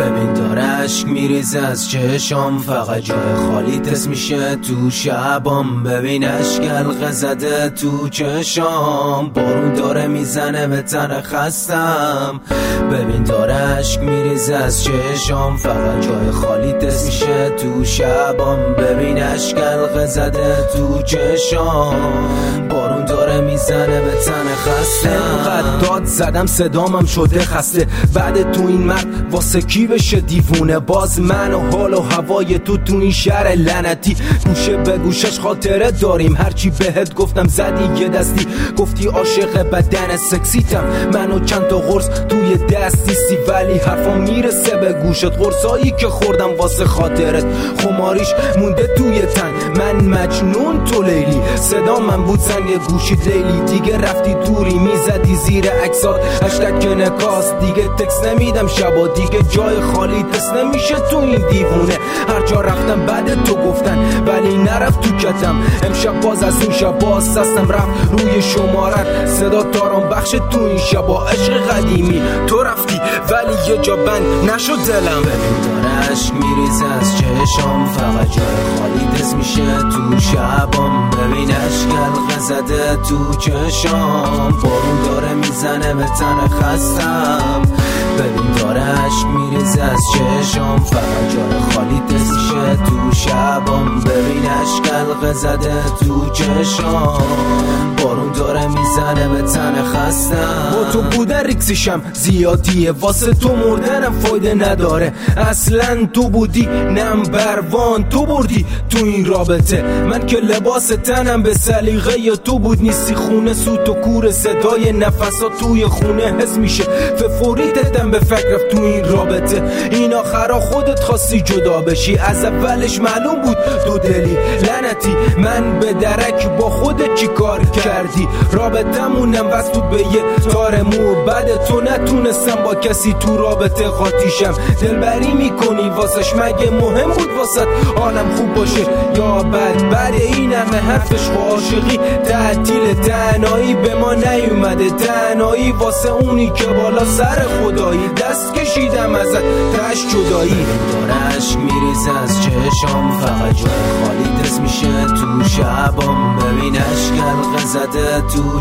ببین داره عشق میریزه از چشام، فقط جای خالی تست میشه تو شبام. ببین عشق حلقه زده تو چشام، بارون داره میزنه به تن خستم. ببین داره عشق میریزه از چشام، فقط جای خالی تست میشه تو شبام. ببین عشق حلقه زده تو چشام، بارون داره میزنه به تن خستم. انقدر داد زدم صدامم شده خسته، بعد تو این مرد واسه کی بشه دیوونه؟ باز من و حال و هوای تو این شهر لعنتی، گوشه به گوشش خاطره داریم. هرچی بهت گفتم زدی یه دستی، گفتی عاشق بدن سکسیتم. منو چند تا قرص توی دستیستی، ولی حرفا میرسه به گوشت. قرصایی که خوردم واسه خاطرت، خماریش مونده توی تن. من مجنون تو لیلی، صدا من بود زنگ گوشید لیلی. دیگه رفتی دوری میزدی زیر عکسات هشتگ نکاس. دیگه تکس نمیدم شبا، دیگه جای خالی تست نمیشه تو این دیوونه. هر جا رفتم بعد تو گفتن ولی نرفت تو کتم. امشب باز از اون شب باز هستم، رفت روی شمارت صدا تارم بخش تو این شبا. عشق قدیمی تو رفتی ولی یه جا بند نشد دلم. ببین داره عشق میریزه از چشام، فقط جای خالی تست میشه تو شبام. ببین عشق حلقه زده تو چشام، بارون داره میزنه به تن خستم. ببین داره عشق میریزه از چشام، فقط جای خالی تست میشه تو شبام. ببین عشق حلقه زده تو چشام، بارون داره میزنه به تن خستم. با تو بودن ریکسیشم زیادیه، واسه تو مردنم فایده نداره. اصلا تو بودی نمبر وان، تو بردی تو این رابطه. من که لباس تنم به سلیقه یا تو بود. نیستی خونه سوت و کور، صدای نفسات توی خونه حس میشه. فوری تدم به فکر رفت تو این رابطه. این آخرا خودت خواستی جدا بشی، از اولش معلوم بود دو دلی. لعنتی من به درک با خودت چی کار کردی؟ رابطمونم وصل به یه تار مو، بعد تو نتونستم با کسی تو رابطه قاطیشم. دلبری میکنی واسش، مگه مهم بود واسط حالم خوب باشه یا بد؟ بعد این همه حرفش و عاشقی تعطیل، تنهایی به ما نیومده. تنهایی واسه اونی که بالا سر خدایی، دست کشیدم ازت تش جدایی. داره عشق میریزه از چشام، فقط جای خالی تست میشه تو شبام. ببین عشق حلقه زده تو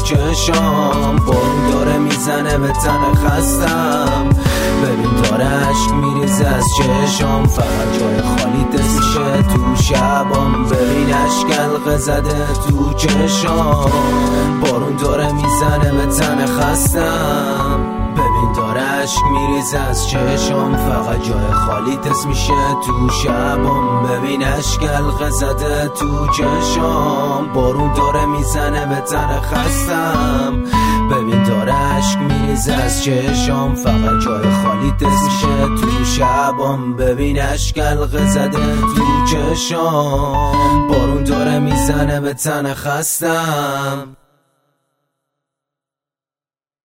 چشام، بارون داره میزنه به تن خستم. ببین داره عشق میریزه از چشام، فقط جای خالی تست میشه تو شبام. ببین عشق حلقه زده تو چشام، بارون داره میزنه به تن خستم. ببین داره عشق میریزه از چشام، فقط جای خالی تست میشه تو شبام. ببین عشق حلقه زده تو چشام، بارون داره میزنه به تن خستم. ببین داره عشق میریزه از چشام، فقط جای خالی تست میشه تو شبام. ببین عشق حلقه زده تو چشام، بارون داره میزنه به تن خستم.